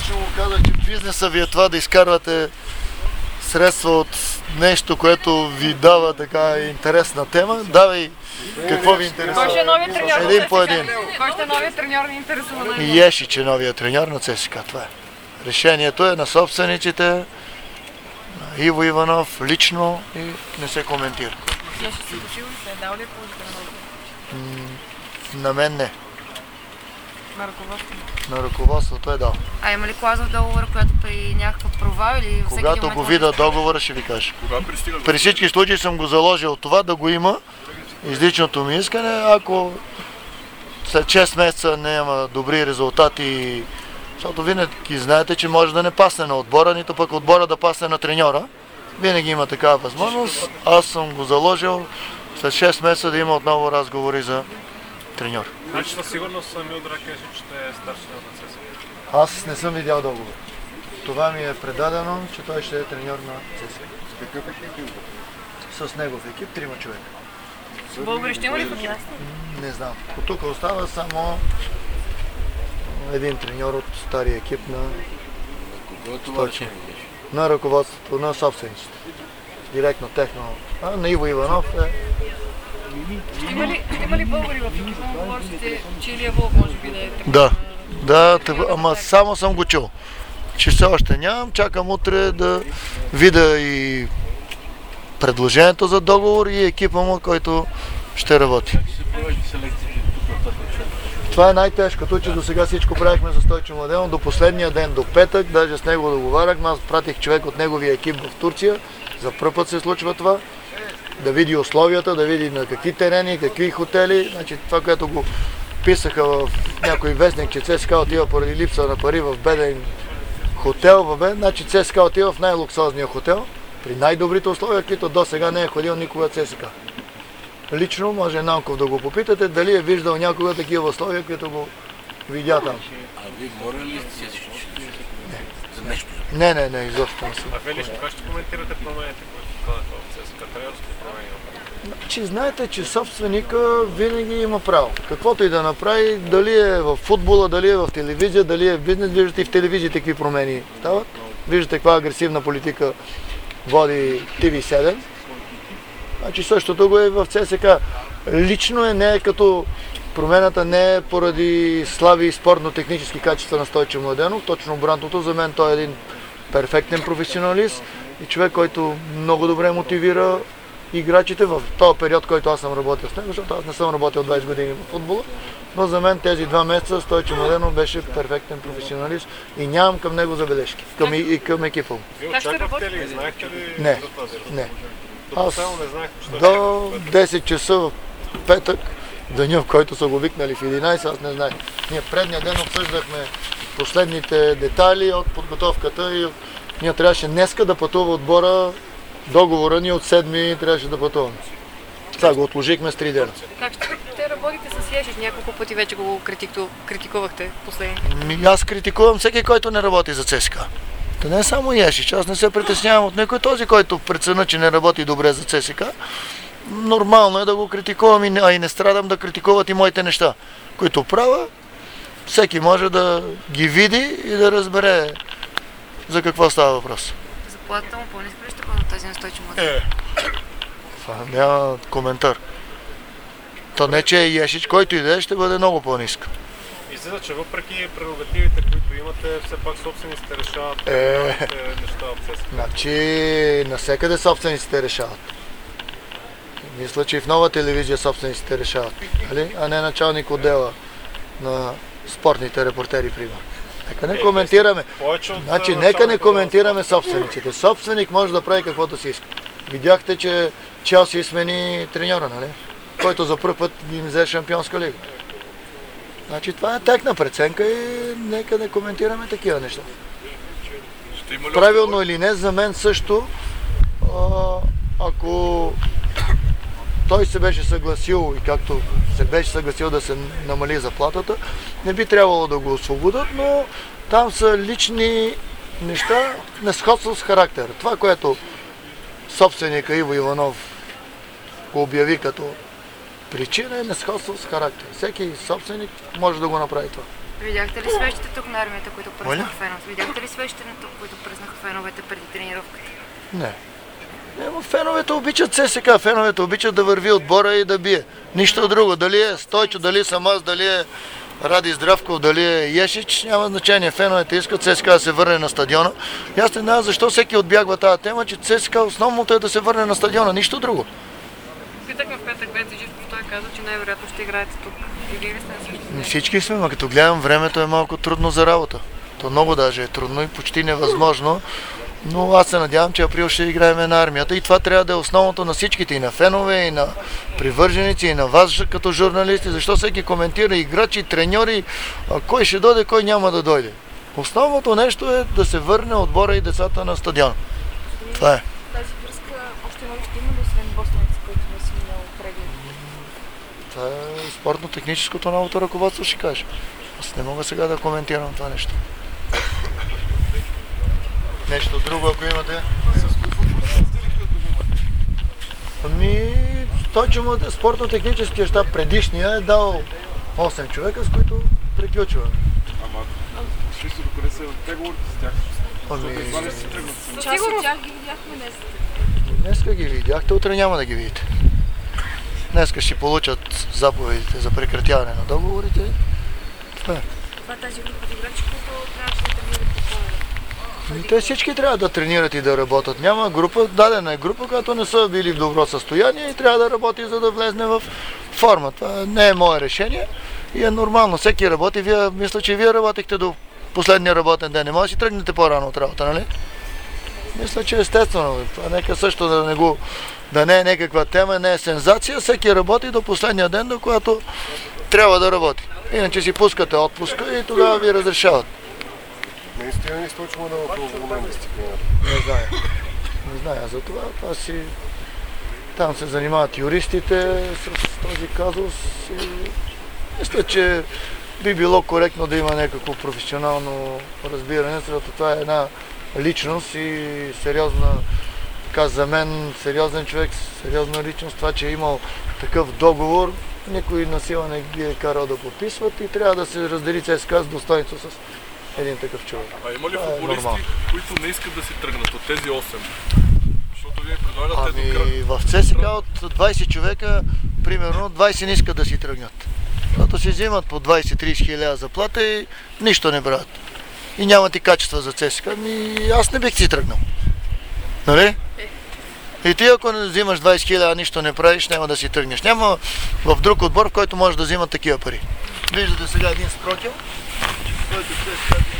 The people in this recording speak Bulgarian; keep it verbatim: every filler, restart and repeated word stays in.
точно го казах, че бизнеса ви е това да изкарвате средства от нещо, което ви дава така интересна тема. Давай, какво ви интересува? Кой ще е новият треньор? Един по един. Кой ще е новият треньор, ни интересува? И Ешич е новият треньор на ЦСКА. Това е. Решението е на собствениците, на Иво Иванов лично и не се коментира. Нещо си дошил ли се? Дал ли е положително? На мен не. На ръководството? На ръководството е дал. А има ли клауза в договора, която при някакъв провал или всеки Когато момент го може да видя стане? договора, ще ви кажа. Кога пристига? При всички случаи съм го заложил това да го има. Изличното ми искане, ако след шест месеца не има добри резултати, защото винаги знаете, че може да не пасне на отбора, нито пък отбора да пасне на треньора. Винаги има такава възможност. Аз съм го заложил след шест месеца да има отново разговори за треньор. Значи със сигурност Милдрак Ешич ще е старшина на ЦСКА. Аз не съм видял договор. Това ми е предадено, че той ще е треньор на ЦСКА. Какъв екип има? С негов екип, трима човека. Българи ще има ли в екипа? Не знам. От тук остава само един треньор от стария екип на Стойчев. На ръководството, на собствениците. Директно техно. А на Иво Иванов е... Има ли, има ли българи в екипа? Говорите, че Илия Вълк може би да е треньор? Да, да, тъг- ама само съм го чул. Че все още нямам, чакам утре да видя и предложението за договор и екипа му, който ще работи. Това е най-тежкото, че до сега всичко правихме за Стойчо Младенов, до последния ден, до петък, даже с него договаряхме, аз пратих човек от неговия екип в Турция, за първ път се случва това, да види условията, да види на какви терени, какви хотели, значи това, което го писаха в някой вестник, че ЦСКА отива поради липса на пари в беден хотел, в беден, значи ЦСКА отива в най-луксозния хотел, при най-добрите условия, които до сега не е ходил никога ЦСКА. Лично може Нанков да го попитате дали е виждал някога такива условия, които го видя там. А вие говорили ли сте си за нещо? Не, не, не, изобщо не съм. А вие лично как ще коментирате промените, които вкадаха в ЦСКА? Тренерски промени? Значи знаете, че собственика винаги има право. Каквото и да направи, дали е в футбола, дали е в телевизия, дали е в бизнес, виждате и в телевизията какви промени стават. Виждате каква агресивна политика води Т В седем. Значи същото го е в ЦСКА. Лично е, не е като промената не е поради слаби спортно-технически качества на Стойчо Младенов. Точно обратното, за мен той е един перфектен професионалист и човек, който много добре мотивира играчите в този период, който аз съм работил с него, защото аз не съм работил двайсет години в футбола, но за мен тези два месеца Стойчо Младенов беше перфектен професионалист и нямам към него забележки, към и, и към екипа му. Вие Как ще очаквахте работите? ли, знаехте ли Не, за тази не. До Аз последно не знаехте, че до десет часа в петък, деня, в който са го викнали в единайсет, аз не знаех. Ние предния ден обсъждахме последните детайли от подготовката и ние трябваше днеска да пътува отбора, договора ни от седми трябваше да пътуваме. Сега го отложихме с три дена. Как ще работите с Ешич? Няколко пъти вече го критику... критикувахте последните. Ми, аз критикувам всеки, който не работи за ЦСКА. Та не само Ешич, аз не се притеснявам от никой. Този, който прецени, че не работи добре за ЦСКА, нормално е да го критикувам, а и не страдам да критикуват и моите неща, които правя. Всеки може да ги види и да разбере за какво става въпрос. Заплатата му по-ниска ли ще бъде от тази на Стойчо Младенов? Е. Това няма коментар. То не, че е Ешич, който и да е, ще бъде много по-ниска. Излиза, че въпреки прерогативите, които имате, все пак собствениците решават Е. неща в ЦСКА. Значи, навсекъде собствениците решават. Мисля, че и в Нова телевизия собствениците решават, нали? А не началник отдела на спортните репортери, примерно. Нека не коментираме. Повече от, Значи, а, нека не началника коментираме собствениците. Собственик може да прави каквото си иска. Видяхте, че Челси смени треньора, нали? Който за първ път ги взе Шампионска лига. Значи това е тяхна преценка и нека не коментираме такива неща. Правилно или не, за мен също, а, ако той се беше съгласил и както се беше съгласил да се намали заплатата, не би трябвало да го освободят, но там са лични неща, несходство с характера. Това, което собственика Иво Иванов го обяви като причина, е несходство с характер. Всеки собственик може да го направи това. Видяхте ли свещите тук на армията, които Моля? пръснаха феновете? Видяхте ли свещите на тук, които пръснаха феновете преди тренировката? Не. Не, но феновете обичат ЦСКА, феновете обичат да върви отбора и да бие. Нищо друго. Дали е Стойчо, дали съм аз, дали е Ради Здравков, дали е Ешич, няма значение. Феновете искат ЦСКА да се върне на стадиона. И аз не знам защо всеки отбягва тази тема, че ЦСКА основното е да се върне на стадиона, нищо друго. Питахме в петък Венци Живков, той каза, че най-вероятно ще играете тук. И вие ли сте на същото? Всички сме, но като гледам, времето е малко трудно за работа. То много даже е трудно и почти невъзможно. Но аз се надявам, че април ще играем на армията и това трябва да е основното на всичките, и на фенове, и на привърженици, и на вас като журналисти, защо всеки коментира играчи, треньори, а кой ще дойде, кой няма да дойде. Основното нещо е да се върне отбора и децата на стадиона. Това е. Тази връзка още много ще има ли, освен Боснец, който не си минал преглед? Това е спортно-техническото новото ръководство, ще каже. Аз не мога сега да коментирам това нещо. Нещо друго, ако имате? Ами, той, че му е спортно-техническия щаб предишния е дал осем човека, с които приключва. Ама, чисто докъде са преговорите с тях? Ами, Едва ли ще се тръгнат сами? Част от тях ги видяхме днес. днеска ги видяхте, утре няма да ги видите. Днеска ще получат заповедите за прекратяване на договорите. Това е. Това е тази група от играчи, които трябваше да тренират по плана. И те всички трябва да тренират и да работят. Няма група, дадена е група, която не са били в добро състояние и трябва да работи, за да влезне в форма. Това не е мое решение и е нормално. Всеки работи. Вие, мисля, че вие работихте до последния работен ден. Не може да си тръгнете по-рано от работа, нали? Мисля, че естествено. Това нека също да не, го, да не е някаква тема, не е сензация. Всеки работи до последния ден, до когато трябва да работи. Иначе си пускате отпуска и тогава ви разрешават. Наистина не източваме да въпросваме дисциплината. Не зная. Не зная за това. Това си... Там се занимават юристите с този казус и мисля, че би било коректно да има някакво професионално разбиране, защото това е една личност и сериозна, така за мен, сериозен човек, сериозна личност. Това, че е имал такъв договор, никой насила не ги е карал да подписват и трябва да се раздели ЦСКА с достойнство с един такъв човек. А има ли Това е футболисти, нормално. които не искат да си тръгнат от тези осем? Защото вие предлагате до края. Ами в ЦСКА от двайсет човека, примерно двайсет не искат да си тръгнат. Защото си взимат по двайсет-трийсет хиляди заплата и нищо не правят. И нямат и качества за ЦСКА. Ами аз не бих си тръгнал. Нали? И ти ако не взимаш двайсет хиляди, нищо не правиш, няма да си тръгнеш. Няма в друг отбор, в който може да взимат такива пари. Виждате сега един Спротил, който ЦСКА